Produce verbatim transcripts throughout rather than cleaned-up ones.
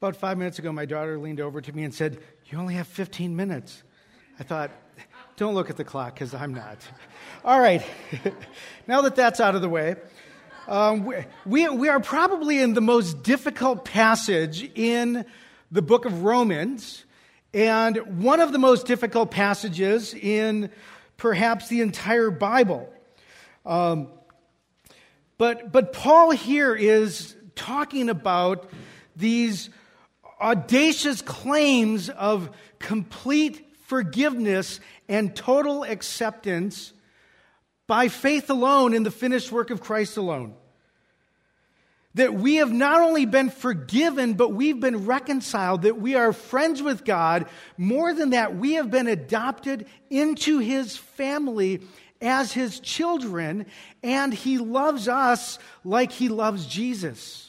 About five minutes ago, my daughter leaned over to me and said, "You only have fifteen minutes. I thought, don't look at the clock, because I'm not. All right. Now that that's out of the way, um, we, we are probably in the most difficult passage in the book of Romans, and one of the most difficult passages in perhaps the entire Bible. Um, but, but Paul here is talking about these audacious claims of complete forgiveness and total acceptance by faith alone in the finished work of Christ alone. That we have not only been forgiven, but we've been reconciled, that we are friends with God. More than that, we have been adopted into His family as His children, and He loves us like He loves Jesus.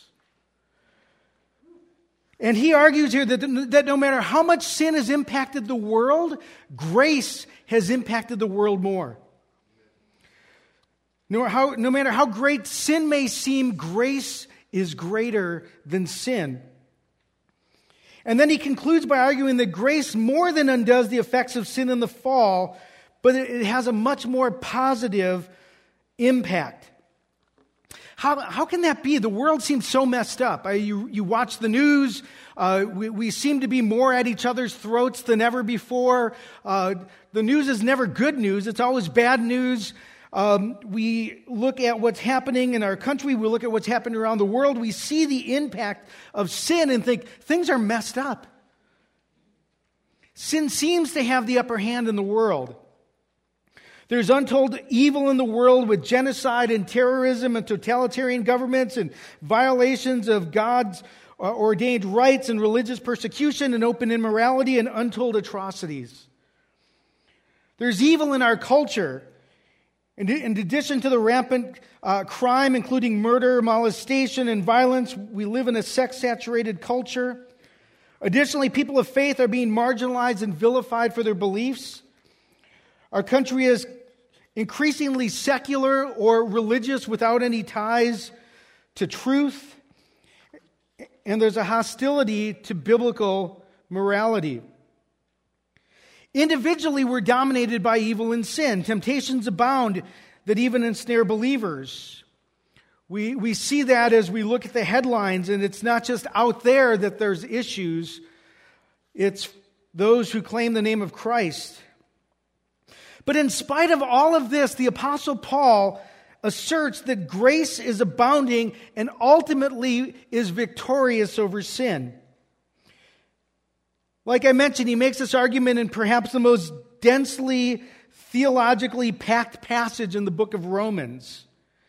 And he argues here that, that no matter how much sin has impacted the world, grace has impacted the world more. No, how, no matter how great sin may seem, grace is greater than sin. And then he concludes by arguing that grace more than undoes the effects of sin in the fall, but it, it has a much more positive impact. How, how can that be? The world seems so messed up. Uh, you, you watch the news. Uh, we, we seem to be more at each other's throats than ever before. Uh, the news is never good news. It's always bad news. Um, we look at what's happening in our country. We look at what's happening around the world. We see the impact of sin and think things are messed up. Sin seems to have the upper hand in the world. There's untold evil in the world with genocide and terrorism and totalitarian governments and violations of God's ordained rights and religious persecution and open immorality and untold atrocities. There's evil in our culture. In addition to the rampant uh, crime, including murder, molestation, and violence, we live in a sex-saturated culture. Additionally, people of faith are being marginalized and vilified for their beliefs. Our country is increasingly secular or religious without any ties to truth. And there's a hostility to biblical morality. Individually, we're dominated by evil and sin. Temptations abound that even ensnare believers. We, we see that as we look at the headlines, and it's not just out there that there's issues. It's those who claim the name of Christ. But in spite of all of this, the Apostle Paul asserts that grace is abounding and ultimately is victorious over sin. Like I mentioned, he makes this argument in perhaps the most densely, theologically packed passage in the book of Romans.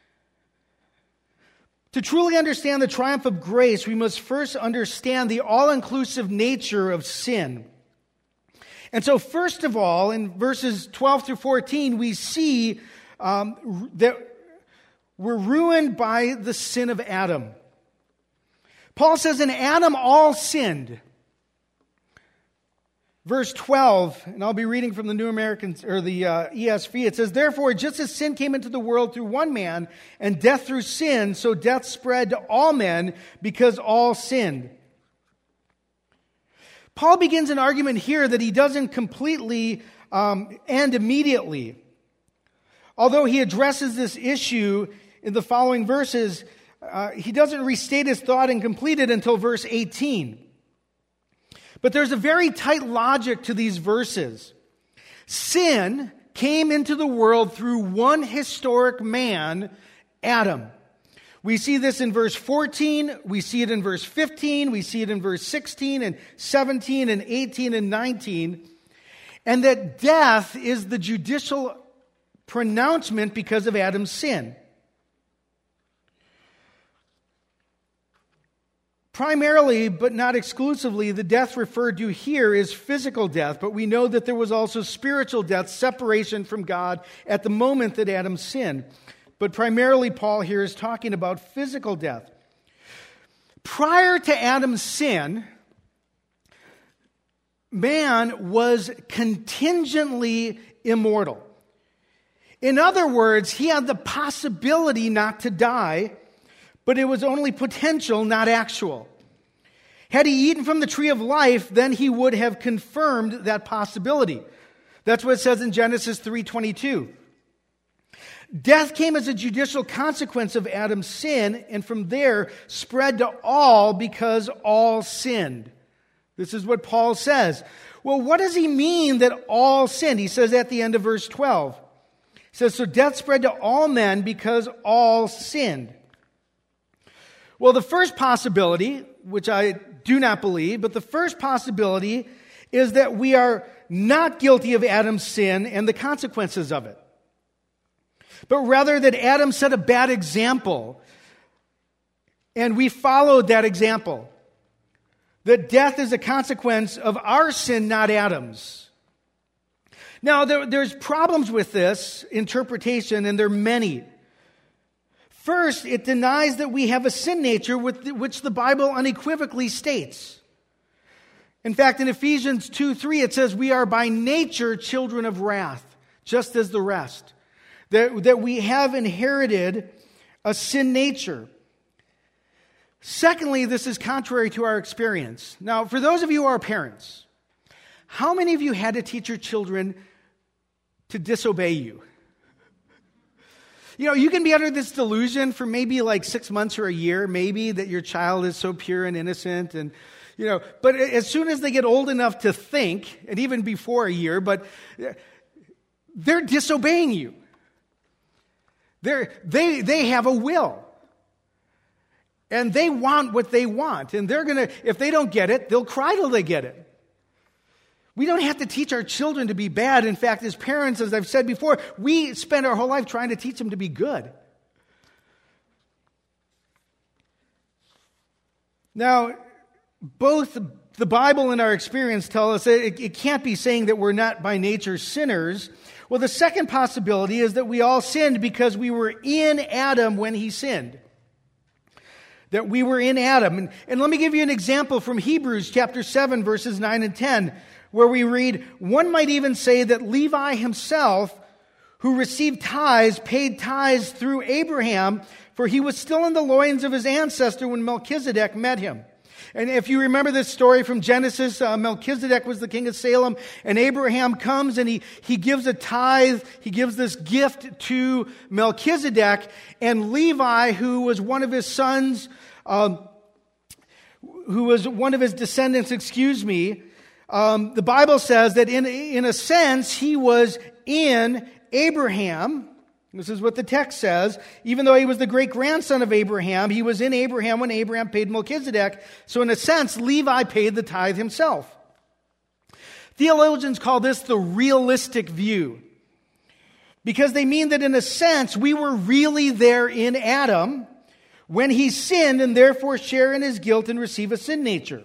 To truly understand the triumph of grace, we must first understand the all-inclusive nature of sin. And so, first of all, in verses twelve through fourteen, we see um, that we're ruined by the sin of Adam. Paul says, in Adam all sinned. Verse twelve, and I'll be reading from the New American, or the uh, E S V. It says, therefore, just as sin came into the world through one man, and death through sin, so death spread to all men because all sinned. Paul begins an argument here that he doesn't completely um, end immediately. Although he addresses this issue in the following verses, uh, he doesn't restate his thought and complete it until verse eighteen. But there's a very tight logic to these verses. Sin came into the world through one historic man, Adam. We see this in verse fourteen, we see it in verse fifteen, we see it in verse sixteen and seventeen and eighteen and nineteen. And that death is the judicial pronouncement because of Adam's sin. Primarily, but not exclusively, the death referred to here is physical death, but we know that there was also spiritual death, separation from God at the moment that Adam sinned. But primarily, Paul here is talking about physical death. Prior to Adam's sin, man was contingently immortal. In other words, he had the possibility not to die, but it was only potential, not actual. Had he eaten from the tree of life, then he would have confirmed that possibility. That's what it says in Genesis three twenty-two. Death came as a judicial consequence of Adam's sin, and from there spread to all because all sinned. This is what Paul says. Well, what does he mean that all sinned? He says at the end of verse twelve. He says, so death spread to all men because all sinned. Well, the first possibility, which I do not believe, but the first possibility is that we are not guilty of Adam's sin and the consequences of it, but rather that Adam set a bad example, and we followed that example. That death is a consequence of our sin, not Adam's. Now, there, there's problems with this interpretation, and there are many. First, it denies that we have a sin nature, with which the Bible unequivocally states. In fact, in Ephesians two three, it says, we are by nature children of wrath, just as the rest. That, that we have inherited a sin nature. Secondly, this is contrary to our experience. Now, for those of you who are parents, how many of you had to teach your children to disobey you? You know, you can be under this delusion for maybe like six months or a year, maybe, that your child is so pure and innocent. And, you know, but as soon as they get old enough to think, and even before a year, but they're disobeying you. They're, they they have a will. And they want what they want. And they're going to, if they don't get it, they'll cry till they get it. We don't have to teach our children to be bad. In fact, as parents, as I've said before, we spend our whole life trying to teach them to be good. Now, both the Bible and our experience tell us that it, it can't be saying that we're not by nature sinners. Well, the second possibility is that we all sinned because we were in Adam when he sinned. That we were in Adam. And, and let me give you an example from Hebrews chapter seven, verses nine and ten, where we read, one might even say that Levi himself, who received tithes, paid tithes through Abraham, for he was still in the loins of his ancestor when Melchizedek met him. And if you remember this story from Genesis, uh, Melchizedek was the king of Salem, and Abraham comes and he, he gives a tithe, he gives this gift to Melchizedek, and Levi, who was one of his sons, um, who was one of his descendants, excuse me, um, the Bible says that in, in a sense, he was in Abraham. This is what the text says. Even though he was the great-grandson of Abraham, he was in Abraham when Abraham paid Melchizedek. So in a sense, Levi paid the tithe himself. Theologians call this the realistic view, because they mean that in a sense, we were really there in Adam when he sinned and therefore share in his guilt and receive a sin nature.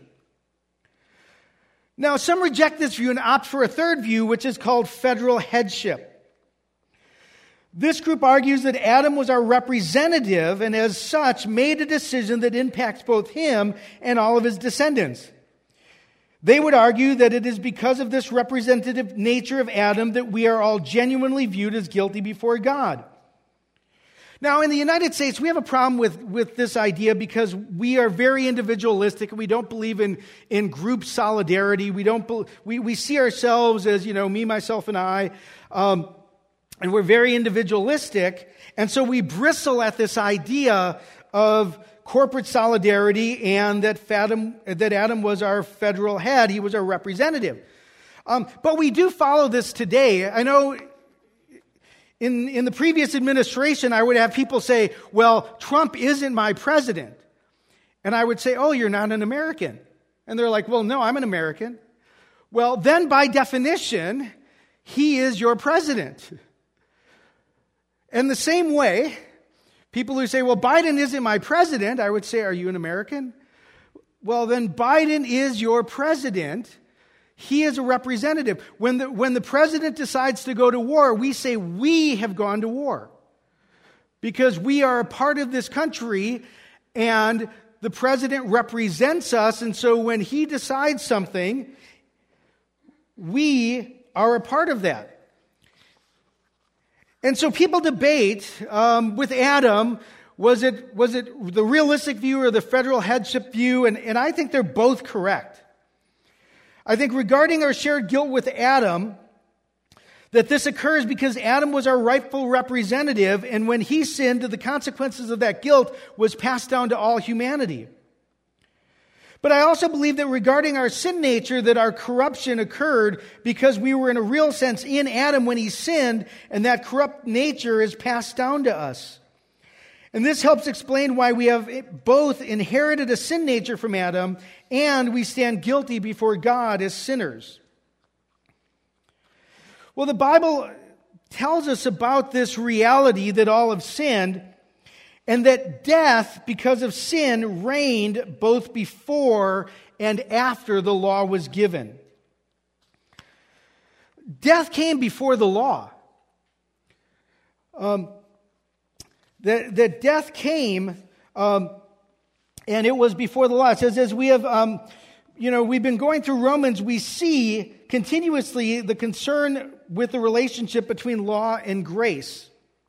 Now, some reject this view and opt for a third view, which is called federal headship. This group argues that Adam was our representative and as such made a decision that impacts both him and all of his descendants. They would argue that it is because of this representative nature of Adam that we are all genuinely viewed as guilty before God. Now, in the United States, we have a problem with, with this idea because we are very individualistic and we don't believe in, in group solidarity. We don't be, we, we see ourselves as, you know, me, myself, and I. Um, And we're very individualistic, and so we bristle at this idea of corporate solidarity and that Adam, that Adam was our federal head, he was our representative. Um, but we do follow this today. I know in, in the previous administration, I would have people say, well, Trump isn't my president. And I would say, oh, you're not an American. And they're like, well, no, I'm an American. Well, then by definition, he is your president. In the same way, people who say, well, Biden isn't my president, I would say, are you an American? Well, then Biden is your president. He is a representative. When the, when the president decides to go to war, we say we have gone to war because we are a part of this country and the president represents us. And so when he decides something, we are a part of that. And so people debate um, with Adam Was it, was it the realistic view or the federal headship view? And, and I think they're both correct. I think regarding our shared guilt with Adam, that this occurs because Adam was our rightful representative, and when he sinned, the consequences of that guilt was passed down to all humanity. But I also believe that regarding our sin nature, that our corruption occurred because we were in a real sense in Adam when he sinned, and that corrupt nature is passed down to us. And this helps explain why we have both inherited a sin nature from Adam, and we stand guilty before God as sinners. Well, the Bible tells us about this reality that all have sinned, and that death, because of sin, reigned both before and after the law was given. Death came before the law. Um, that, that death came, um, and it was before the law. It says, as we have, um, you know, we've been going through Romans, we see continuously the concern with the relationship between law and grace.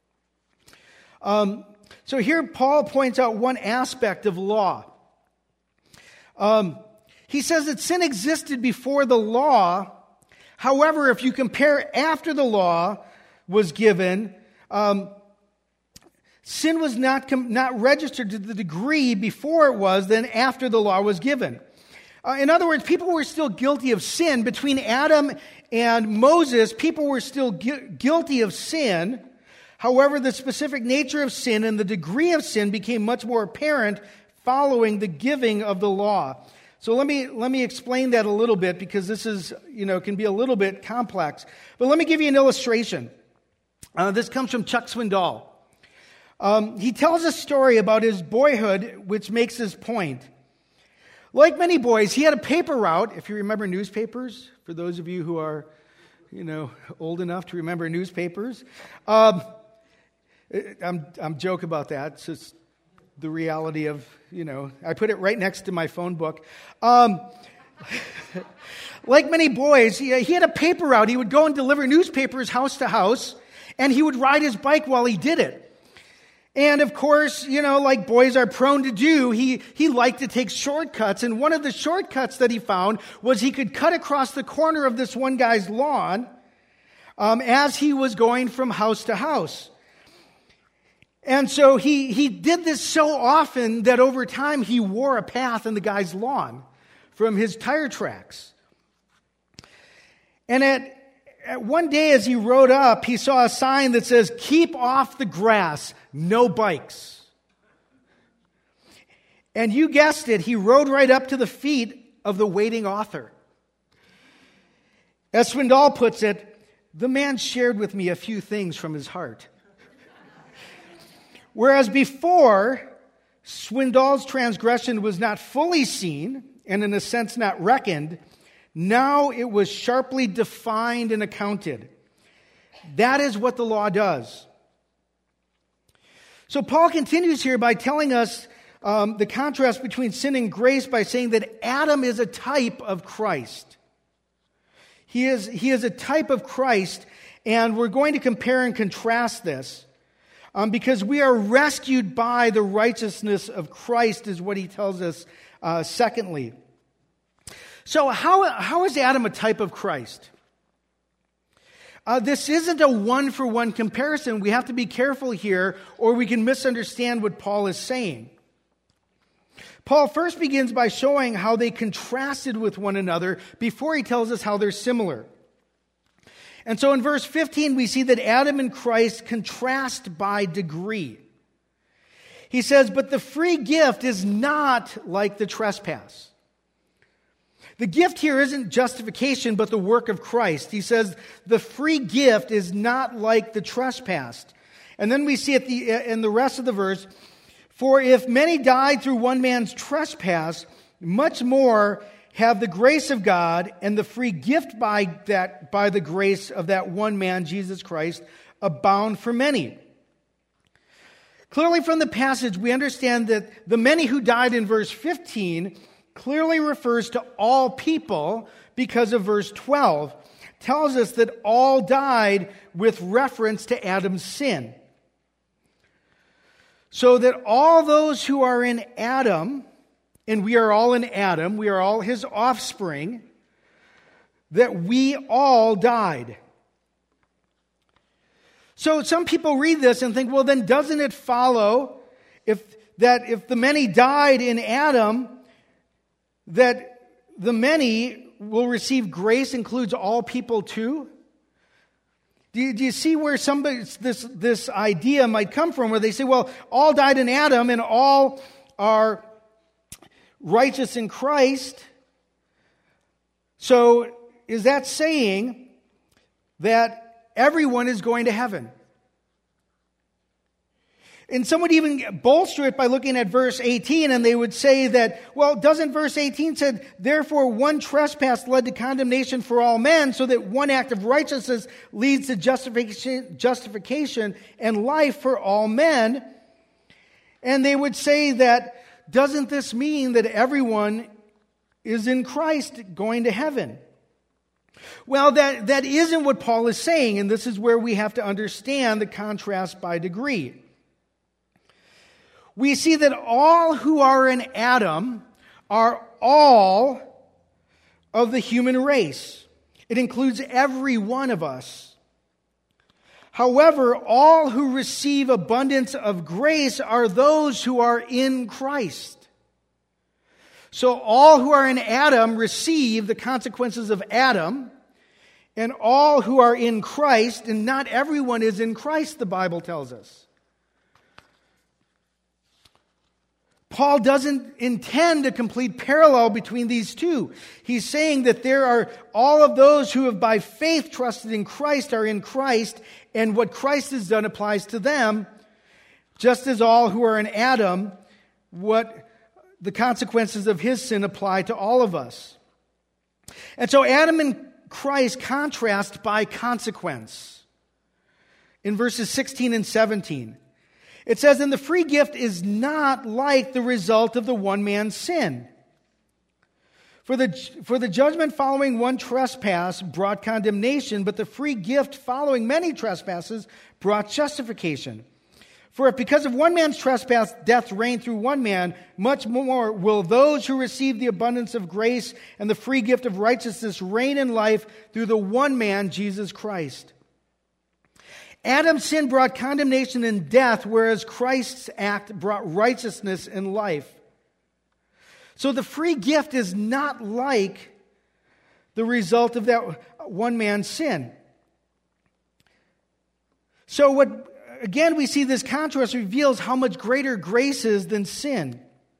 Um, so here Paul points out one aspect of law. Um, he says that sin existed before the law. However, if you compare after the law was given, um, sin was not, com- not registered to the degree before it was than after the law was given. Uh, in other words, people were still guilty of sin. Between Adam and Moses, people were still gu- guilty of sin. However, the specific nature of sin and the degree of sin became much more apparent following the giving of the law. So let me let me explain that a little bit, because this is, you know, can be a little bit complex. But let me give you an illustration. Uh, this comes from Chuck Swindoll. Um, he tells a story about his boyhood, which makes his point. Like many boys, he had a paper route. If you remember newspapers, for those of you who are, you know, old enough to remember newspapers, um, I'm I'm joking about that. It's just the reality of, you know, I put it right next to my phone book. Um, like many boys, he, he had a paper route. He would go and deliver newspapers house to house, and he would ride his bike while he did it. And of course, you know, like boys are prone to do, he, he liked to take shortcuts. And one of the shortcuts that he found was he could cut across the corner of this one guy's lawn um, as he was going from house to house. And so he, he did this so often that over time he wore a path in the guy's lawn from his tire tracks. And at One day as he rode up, he saw a sign that says, "Keep off the grass, no bikes." And you guessed it, he rode right up to the feet of the waiting author. As Swindoll puts it, the man shared with me a few things from his heart. Whereas before, Swindoll's transgression was not fully seen, and in a sense not reckoned, now it was sharply defined and accounted. That is what the law does. So Paul continues here by telling us um, the contrast between sin and grace by saying that Adam is a type of Christ. He is, he is a type of Christ, and we're going to compare and contrast this um, because we are rescued by the righteousness of Christ, is what he tells us uh, secondly. So how, how is Adam a type of Christ? Uh, this isn't a one-for-one comparison. We have to be careful here, or we can misunderstand what Paul is saying. Paul first begins by showing how they contrasted with one another before he tells us how they're similar. And so in verse fifteen, we see that Adam and Christ contrast by degree. He says, "But the free gift is not like the trespass." The gift here isn't justification, but the work of Christ. He says the free gift is not like the trespass. And then we see at the in the rest of the verse, "For if many died through one man's trespass, much more have the grace of God and the free gift by that by the grace of that one man, Jesus Christ, abound for many." Clearly from the passage, we understand that the many who died in verse fifteen clearly refers to all people, because of verse twelve tells us that all died with reference to Adam's sin. So that all those who are in Adam, and we are all in Adam, we are all his offspring, that we all died. So some people read this and think, well, then doesn't it follow if that if the many died in Adam, that the many will receive grace includes all people too? Do you, do you see where somebody this this idea might come from, where they say, well, all died in Adam and all are righteous in Christ? So is that saying that everyone is going to heaven? And some would even bolster it by looking at verse eighteen, and they would say that, well, doesn't verse eighteen say, therefore one trespass led to condemnation for all men, so that one act of righteousness leads to justification, justification and life for all men? And they would say that, doesn't this mean that everyone is in Christ going to heaven? Well, that, that isn't what Paul is saying, and this is where we have to understand the contrast by degree. We see that all who are in Adam are all of the human race. It includes every one of us. However, all who receive abundance of grace are those who are in Christ. So all who are in Adam receive the consequences of Adam, and all who are in Christ, and not everyone is in Christ, the Bible tells us. Paul doesn't intend a complete parallel between these two. He's saying that there are all of those who have by faith trusted in Christ are in Christ, and what Christ has done applies to them, just as all who are in Adam, what the consequences of his sin apply to all of us. And so Adam and Christ contrast by consequence. In verses sixteen and seventeen. It says, and the free gift is not like the result of the one man's sin. For the, for the judgment following one trespass brought condemnation, but the free gift following many trespasses brought justification. For if because of one man's trespass death reigned through one man, much more will those who receive the abundance of grace and the free gift of righteousness reign in life through the one man, Jesus Christ. Adam's sin brought condemnation and death, whereas Christ's act brought righteousness and life. So the free gift is not like the result of that one man's sin. So what, again, we see this contrast reveals how much greater grace is than sin.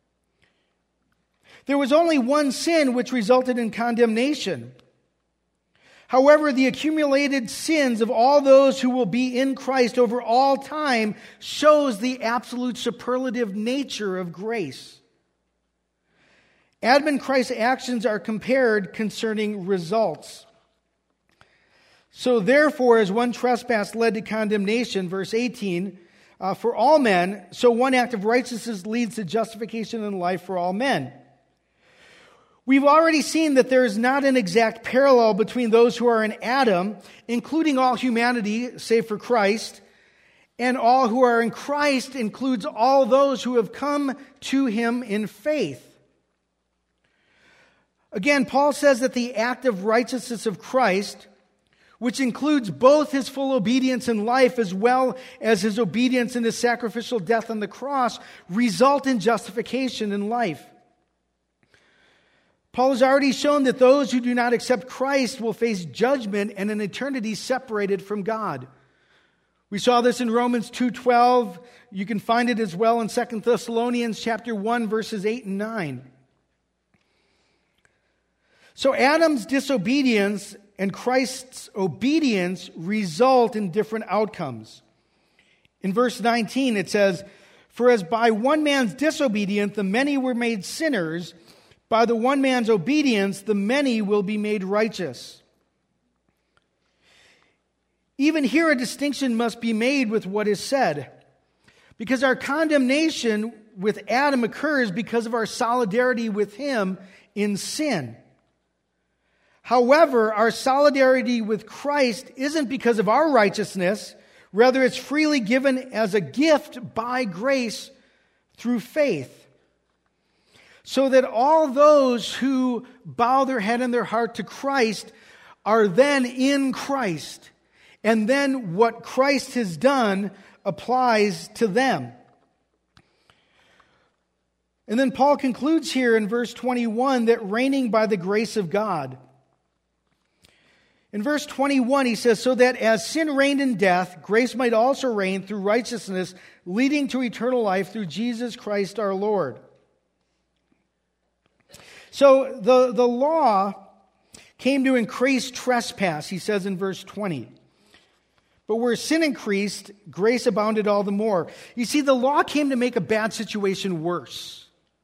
There was only one sin which resulted in condemnation. However, the accumulated sins of all those who will be in Christ over all time shows the absolute superlative nature of grace. Adam and Christ's actions are compared concerning results. So therefore, as one trespass led to condemnation, verse eighteen, uh, for all men, so one act of righteousness leads to justification and life for all men. We've already seen that there is not an exact parallel between those who are in Adam, including all humanity, save for Christ, and all who are in Christ includes all those who have come to him in faith. Again, Paul says that the act of righteousness of Christ, which includes both his full obedience in life as well as his obedience in his sacrificial death on the cross, result in justification in life. Paul has already shown that those who do not accept Christ will face judgment and an eternity separated from God. We saw this in Romans two twelve. You can find it as well in Second Thessalonians chapter one, verses eight and nine. So Adam's disobedience and Christ's obedience result in different outcomes. In verse nineteen it says, for as by one man's disobedience the many were made sinners, by the one man's obedience, the many will be made righteous. Even here, a distinction must be made with what is said, because our condemnation with Adam occurs because of our solidarity with him in sin. However, our solidarity with Christ isn't because of our righteousness. Rather, it's freely given as a gift by grace through faith. So that all those who bow their head and their heart to Christ are then in Christ. And then what Christ has done applies to them. And then Paul concludes here in verse twenty-one that reigning by the grace of God. In verse twenty-one he says, so that as sin reigned in death, grace might also reign through righteousness, leading to eternal life through Jesus Christ our Lord. So the, the law came to increase trespass, he says in verse twenty. But where sin increased, grace abounded all the more. You see, the law came to make a bad situation worse.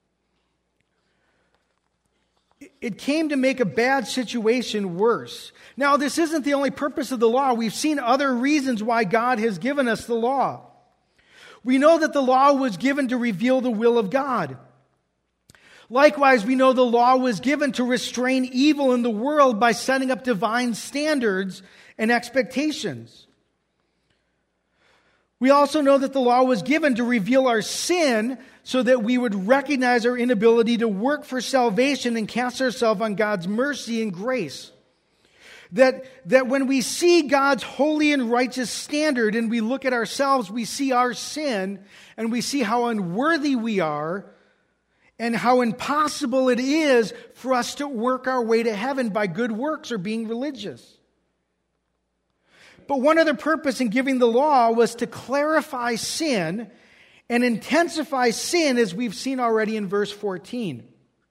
It came to make a bad situation worse. Now, this isn't the only purpose of the law. We've seen other reasons why God has given us the law. We know that the law was given to reveal the will of God. Likewise, we know the law was given to restrain evil in the world by setting up divine standards and expectations. We also know that the law was given to reveal our sin so that we would recognize our inability to work for salvation and cast ourselves on God's mercy and grace. That, that when we see God's holy and righteous standard and we look at ourselves, we see our sin and we see how unworthy we are and how impossible it is for us to work our way to heaven by good works or being religious. But one other purpose in giving the law was to clarify sin and intensify sin, as we've seen already in verse fourteen.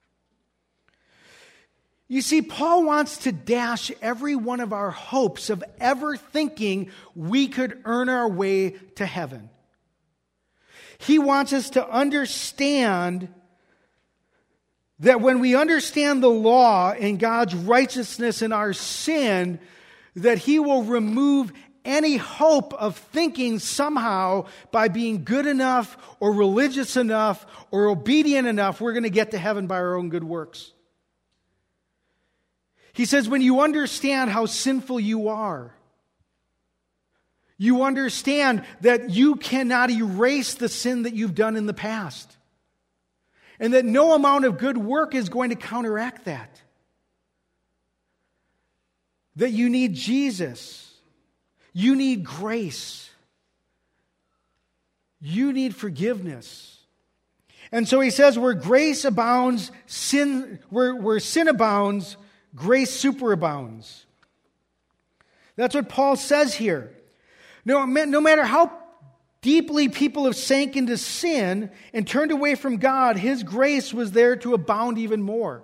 You see, Paul wants to dash every one of our hopes of ever thinking we could earn our way to heaven. He wants us to understand that when we understand the law and God's righteousness and our sin, that He will remove any hope of thinking somehow by being good enough or religious enough or obedient enough, we're going to get to heaven by our own good works. He says, when you understand how sinful you are, you understand that you cannot erase the sin that you've done in the past. And that no amount of good work is going to counteract that. That you need Jesus. You need grace. You need forgiveness. And so he says, where grace abounds, sin, where, where sin abounds, grace superabounds. That's what Paul says here. No, no matter how deeply people have sank into sin and turned away from God, His grace was there to abound even more.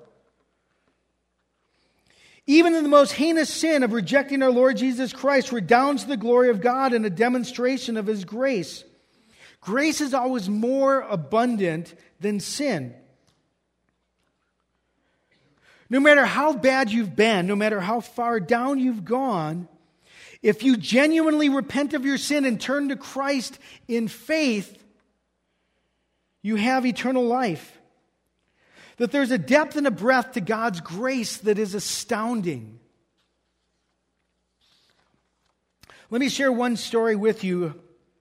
Even in the most heinous sin of rejecting our Lord Jesus Christ redounds the glory of God and a demonstration of His grace. Grace is always more abundant than sin. No matter how bad you've been, no matter how far down you've gone, if you genuinely repent of your sin and turn to Christ in faith, you have eternal life. That there's a depth and a breadth to God's grace that is astounding. Let me share one story with you.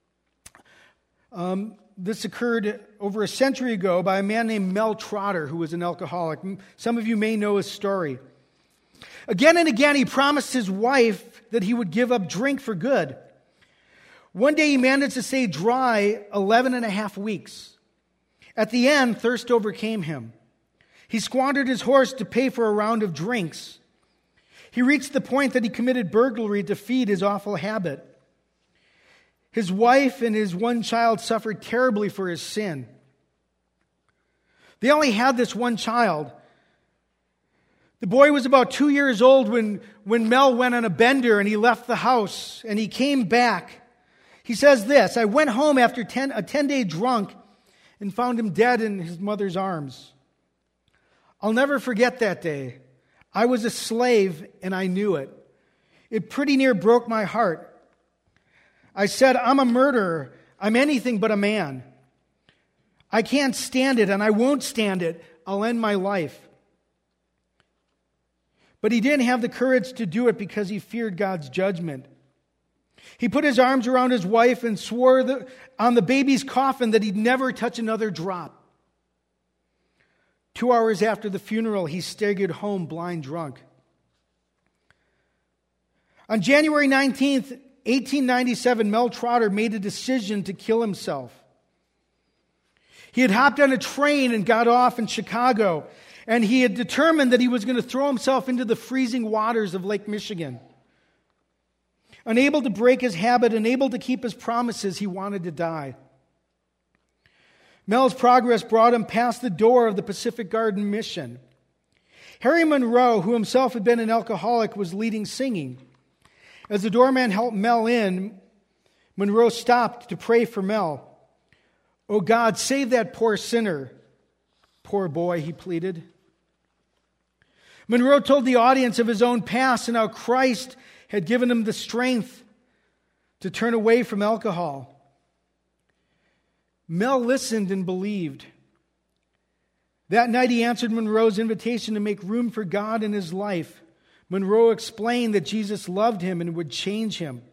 Um, this occurred over a century ago by a man named Mel Trotter, who was an alcoholic. Some of you may know his story. Again and again, he promised his wife that he would give up drink for good. One day, he managed to stay dry eleven and a half weeks. At the end, thirst overcame him. He squandered his horse to pay for a round of drinks. He reached the point that he committed burglary to feed his awful habit. His wife and his one child suffered terribly for his sin. They only had this one child. The boy was about two years old when, when Mel went on a bender and he left the house and he came back. He says this, I went home after ten, a ten-day drunk and found him dead in his mother's arms. I'll never forget that day. I was a slave and I knew it. It pretty near broke my heart. I said, I'm a murderer. I'm anything but a man. I can't stand it and I won't stand it. I'll end my life. But he didn't have the courage to do it because he feared God's judgment. He put his arms around his wife and swore the, on the baby's coffin that he'd never touch another drop. Two hours after the funeral, he staggered home blind drunk. On January nineteenth, eighteen ninety-seven, Mel Trotter made a decision to kill himself. He had hopped on a train and got off in Chicago, and he had determined that he was going to throw himself into the freezing waters of Lake Michigan. Unable to break his habit, unable to keep his promises, he wanted to die. Mel's progress brought him past the door of the Pacific Garden Mission. Harry Monroe, who himself had been an alcoholic, was leading singing. As the doorman helped Mel in, Monroe stopped to pray for Mel. "Oh God, save that poor sinner." "Poor boy," he pleaded. Monroe told the audience of his own past and how Christ had given him the strength to turn away from alcohol. Mel listened and believed. That night he answered Monroe's invitation to make room for God in his life. Monroe explained that Jesus loved him and would change him.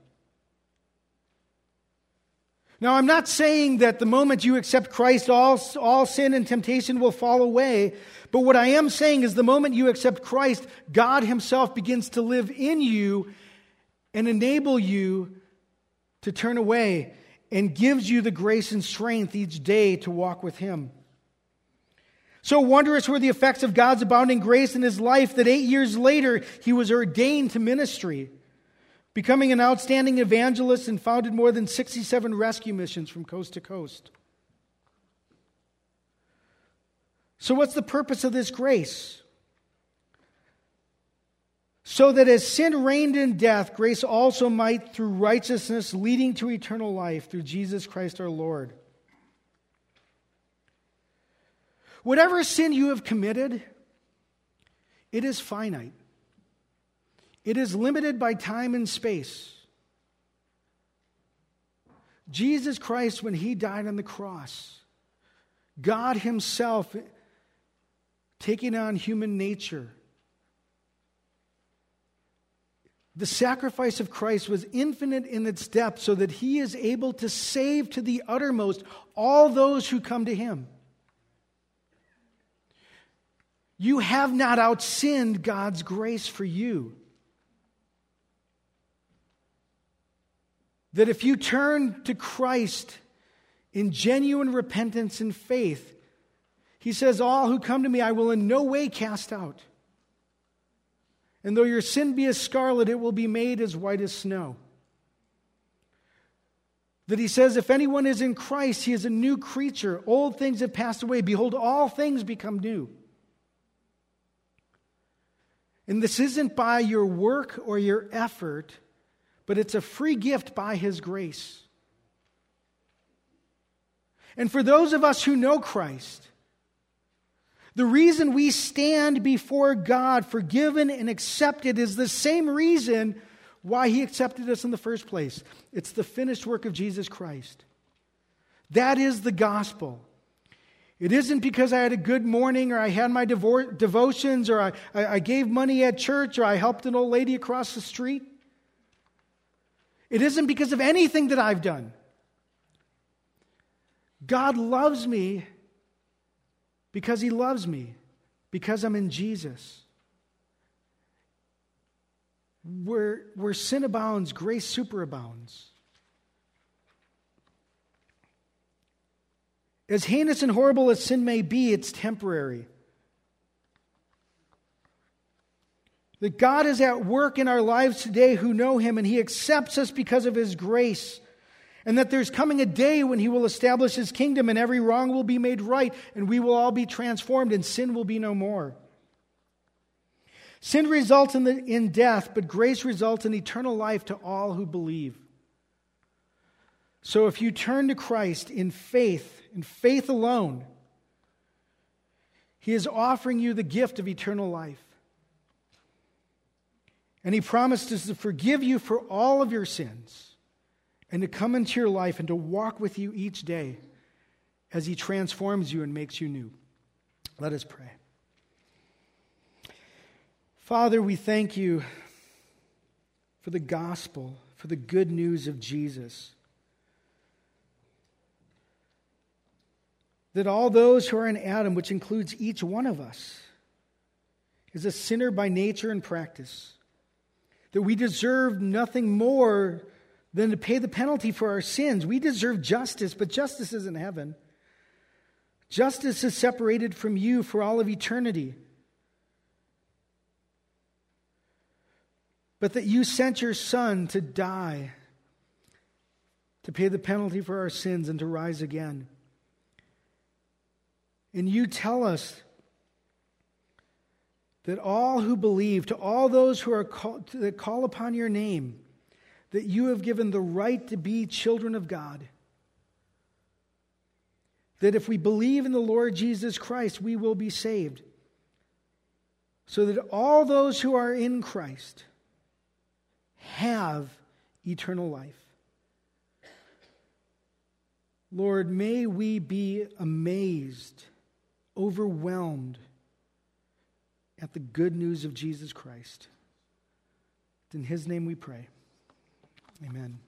Now, I'm not saying that the moment you accept Christ, all, all sin and temptation will fall away. But what I am saying is the moment you accept Christ, God himself begins to live in you and enable you to turn away and gives you the grace and strength each day to walk with him. So wondrous were the effects of God's abounding grace in his life that eight years later he was ordained to ministry, becoming an outstanding evangelist and founded more than sixty-seven rescue missions from coast to coast. So what's the purpose of this grace? So that as sin reigned in death, grace also might through righteousness leading to eternal life through Jesus Christ our Lord. Whatever sin you have committed, it is finite. It is limited by time and space. Jesus Christ, when he died on the cross, God himself taking on human nature, the sacrifice of Christ was infinite in its depth so that he is able to save to the uttermost all those who come to him. You have not outsinned God's grace for you. That if you turn to Christ in genuine repentance and faith, he says, "All who come to me I will in no way cast out. And though your sin be as scarlet, it will be made as white as snow." That he says, if anyone is in Christ, he is a new creature. Old things have passed away. Behold, all things become new. And this isn't by your work or your effort, but it's a free gift by his grace. And for those of us who know Christ, the reason we stand before God forgiven and accepted is the same reason why he accepted us in the first place. It's the finished work of Jesus Christ. That is the gospel. It isn't because I had a good morning or I had my devo- devotions or I, I, I gave money at church or I helped an old lady across the street. It isn't because of anything that I've done. God loves me because he loves me, because I'm in Jesus. Where, where sin abounds, grace superabounds. As heinous and horrible as sin may be, it's temporary. That God is at work in our lives today who know him, and he accepts us because of his grace. And that there's coming a day when he will establish his kingdom and every wrong will be made right and we will all be transformed and sin will be no more. Sin results in, the, in death, but grace results in eternal life to all who believe. So if you turn to Christ in faith, in faith alone, he is offering you the gift of eternal life. And he promises to forgive you for all of your sins and to come into your life and to walk with you each day as he transforms you and makes you new. Let us pray. Father, we thank you for the gospel, for the good news of Jesus. That all those who are in Adam, which includes each one of us, is a sinner by nature and practice. That we deserve nothing more than to pay the penalty for our sins. We deserve justice, but justice isn't heaven. Justice is separated from you for all of eternity. But that you sent your Son to die, to pay the penalty for our sins and to rise again. And you tell us that all who believe, to all those who are call, that call upon your name, that you have given the right to be children of God. That if we believe in the Lord Jesus Christ, we will be saved. So that all those who are in Christ have eternal life. Lord, may we be amazed, overwhelmed at the good news of Jesus Christ. In His name we pray. Amen.